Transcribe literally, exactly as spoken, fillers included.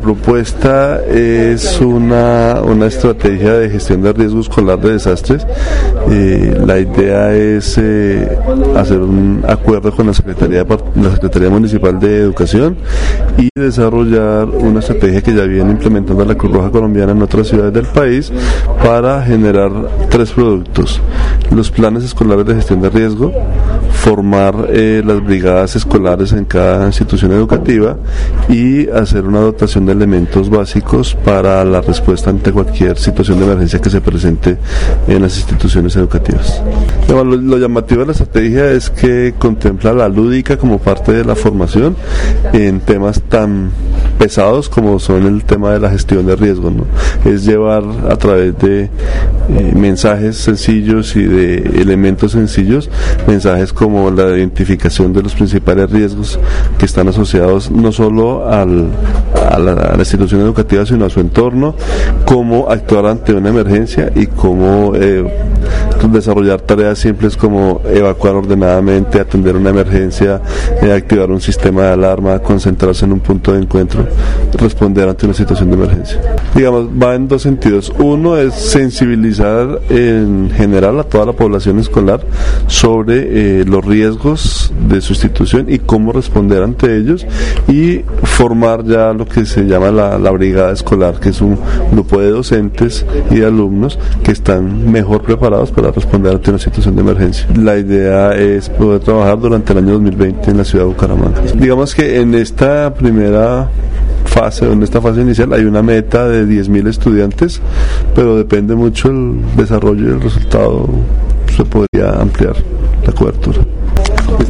propuesta es una, una estrategia de gestión de riesgo escolar de desastres. Eh, la idea es eh, hacer un acuerdo con la Secretaría, la Secretaría Municipal de Educación y desarrollar una estrategia que ya viene implementando la Cruz Roja Colombiana en otras ciudades del país para generar tres productos: los planes escolares de gestión de riesgo, formar eh, las brigadas escolares en cada institución educativa y hacer una dotación de elementos básicos para la respuesta ante cualquier situación de emergencia que se presente en las instituciones educativas. Lo, lo llamativo de la estrategia es que contempla la lúdica como parte de la formación en temas tan pesados como son el tema de la gestión de riesgo, ¿no? Es llevar a través de eh, mensajes sencillos y de elementos sencillos, mensajes como la identificación de los principales riesgos que están asociados no solo al, a, la, a la institución educativa sino a su entorno, cómo actuar ante una emergencia y cómo eh, desarrollar tareas simples como evacuar ordenadamente, atender una emergencia, eh, activar un sistema de alarma, concentrarse en un punto de encuentro, responder ante una situación de emergencia. Digamos, va en dos sentidos. Uno es sensibilizar en general a toda la población escolar sobre eh, los riesgos de su institución y cómo responder ante ellos, y formar ya lo que se llama la, la brigada escolar, que es un grupo de docentes y de alumnos que están mejor preparados para responder ante una situación de emergencia. La idea es poder trabajar durante el año dos mil veinte en la ciudad de Bucaramanga. Digamos que en esta primera fase, en esta fase inicial hay una meta de diez mil estudiantes, pero depende mucho el desarrollo y el resultado, se podría ampliar la cobertura.